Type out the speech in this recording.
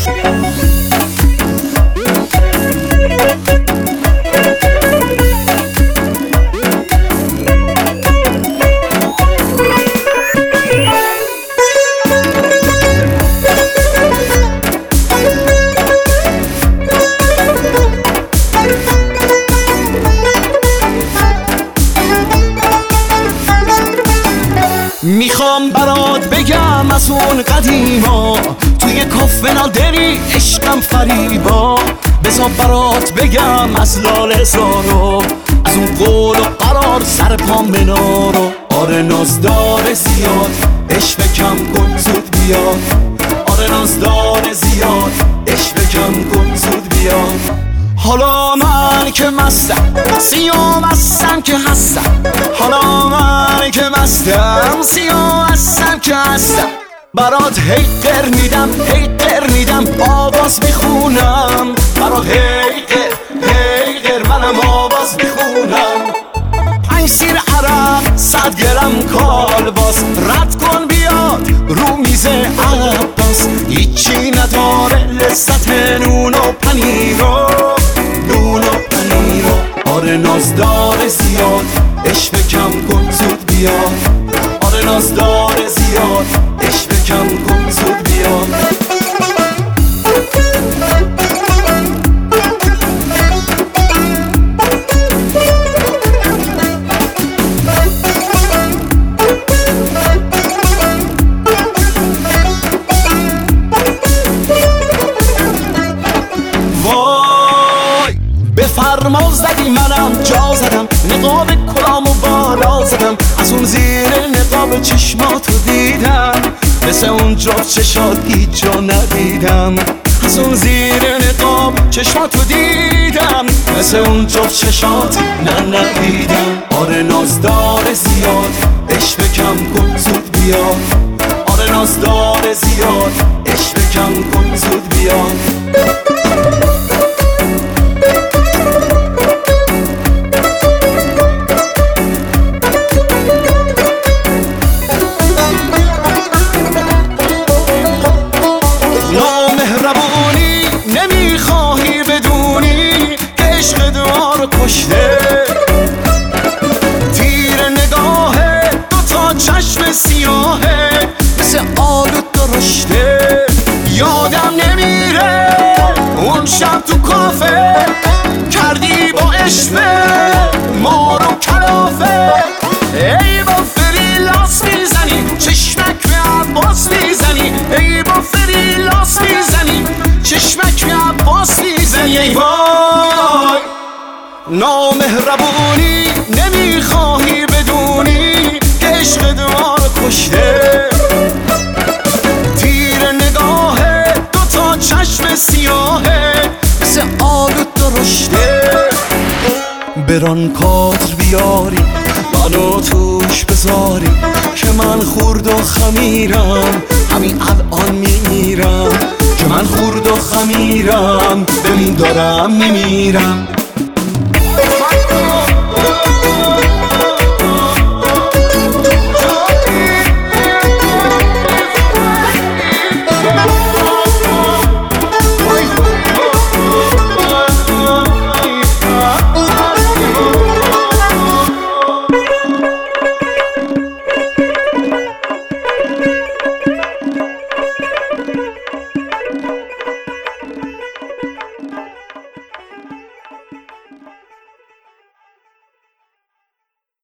میخوام برات بگم از اون قدیما، توی کافه نادری عشقم فریبا. بذار برات بگم از لاله زارو، از اون قول و قرار سر پا منارو. آره نازدار زیاد عشق کم کن زود بیاد، آره نازدار زیاد عشق کم کن زود بیاد. حالا من که مستم سیاه مستم که هستم، حالا من که مستم سیاه مستم که هستم. برات هی قر میدم هی قر میدم آواز میخونم، برات هی قر منم آواز میخونم. 5 سیر عرق 100 گرم کالباس، رد کن بیاد رو میز عباس. هیچی نداره لذت نون و پنیرو، نون و پنیرو. آره نازدار زیاد عشق کم کن زود بیاد، آره نازدار زیاد عشق کم کن زود بیاد. فرما زدی منم جا زدم، نقاب کلامو بالا زدم. از اون زیر نقاب چشماتو دیدم، مثل اون جفت چشات هیچ جا ندیدم. از اون زیر نقاب چشماتو دیدم، مثل اون جفت چشات ندیدم. آره نازدار زیاد عشق کم کن زود بیاد، آره نازدار زیاد عشق کم کن زود بیاد. نمیخواهی بدونی که عشق دوار کشته، تیر نگاهه دوتا چشم سیاهه مثل آلو درشته. یادم نمیره اون شب تو کافه کردی با عشق ما رو کلافه. ای با فریلاس میزنی چشمک به عباس میزنی، ای با فریلاس میزنی چشمک به عباس میزنی. ای وای نامهربونی نمیخواهی بدونی که عشق دوار کشته، تیر نگاهه دوتا چشم سیاهه مثل آلو درشته. بران کادر بیاری منو توش بذاری که من خورد و خمیرم همین الان میمیرم، که من خورد و خمیرم ببین دارم میمیرم.